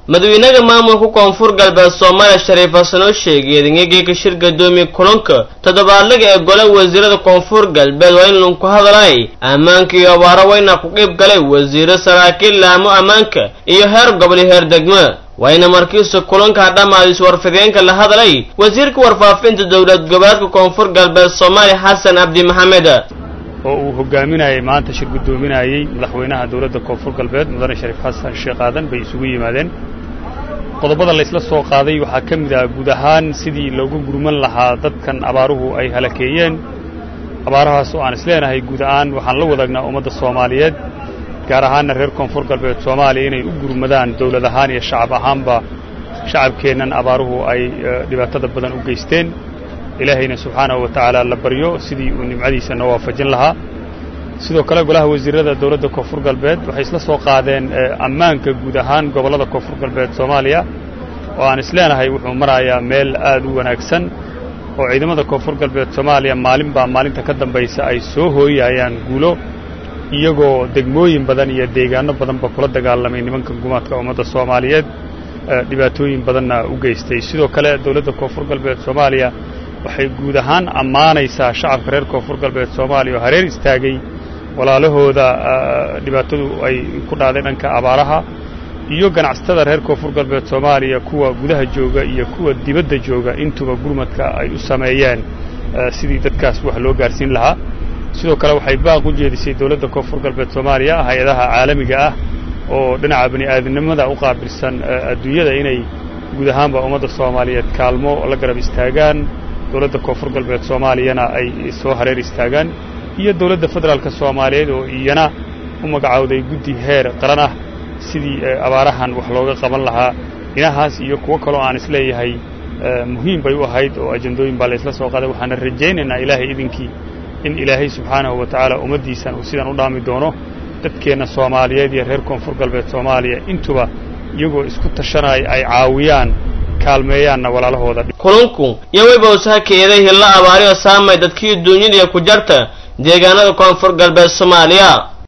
madaxweynaha maamulka koonfur galbeed Soomaaliya Shariif Xasan oo sheegay in ka shir gadoomiye kulanka toddobaadlaga ee golaha wasiirada koonfur galbeed waa in lagu hadalay ammaanka iyo abaara wayna ku qayb galay wasiirada saraakiil laamo ammaanka iyo heer gobol heer degmo wayna markiisa kulanka dhamaadis warfideenka la hadalay wasiirka warfaafinta dawlad goboleedka koonfur galbeed Soomaaliya Xasan Abdi Maxamed oo uu hogaaminayay maanta shir gudoominayay madaxweynaha dawladda koonfur galbeed mudane Shariif Xasan Sheekh Aadan bay isugu yimaadeen qodobada la isla soo qaaday waxa kamid ah guud ahaan sidii loogu gurman lahaa dadkan abaaruhu ay halakeeyeen abaarahaas oo aan isleenahay guud ahaan waxaan la wadaagnaa ummadda Soomaaliyeed gaar ahaan reer koonfur galbeed Soomaaliya inay u gurmadaan dawlad ahaan iyo shacab ahaanba shacabkeenan abaaruhu ay dhibaatada badan u geysteen ilaahayna subxaanahu wa ta'ala la baryo sidii uu nimcadiisa noo waafajin lahaa sidoo kale golaha wasiirada dawladda koonfur galbeed waxay isla soo qaadeen ammaanka guud ahaan gobolada koonfur galbeed Soomaaliya oo aan isleenahay wuxuu marayaa meel aad u wanaagsan oo ciidamada koonfur galbeed Soomaaliya maalinta ka dambaysa ay soo hooyayaan guulo iyagoo degmooyin badan iyo deegaano badanba kula dagaalamay nimanka gumaadka ummadda Soomaaliyeed dhibaatooyin badanna u geystay sidoo kale dawladda koonfur galbeed Soomaaliya waxay guud ahaan ammaanaysaa shacabka reer koonfur galbeed Soomaaliya oo hareer istaagay walaalahooda dhibaatadu ay ku dhacday dhanka abaaraha iyo ganacsatada reer koonfur galbeed Soomaaliya kuwa gudaha jooga iyo kuwa dibadda jooga intuba gurmadka ay u sameeyeen sidii dadkaas wax loo gaarsiin lahaa sidoo kale waxay baaq u jeedisay dawladda koonfur galbeed Soomaaliya hay'adaha caalamiga ah oo dhinaca bani'aadamnimada u qaabilsan adduunyada inay guud ahaanba ummadda Soomaaliyeed kaalmo la garab istaagaan dawladda koonfur galbeed Soomaaliyana ay soo hareer istaagaan iyo dawladda federaalka Soomaaliyeed oo iyana u magacawday guddi heer qaran ah sidii abaarahan wax looga qaban lahaa inahaas iyo kuwa kale oo aan isleeyahay muhiim bay u ahayd oo ajandooyin baa la isla soo qaaday waxaan rajaynaynaa ilaahay idinkii in ilaahay subxaanahu wa ta'ala ummadiisan uu sidan u dhaami doono dadkeena Soomaaliyeed iyo reer koonfur galbeed Soomaaliya intuba iyagoo isku tashanay ay caawiyaan kaalmeeyaanna walaalahooda kulanku yawayba usaakeeday hilla abaariyo saamay dadkii dunyada ku jarta deegaanada koonfur galbeed Soomaaliya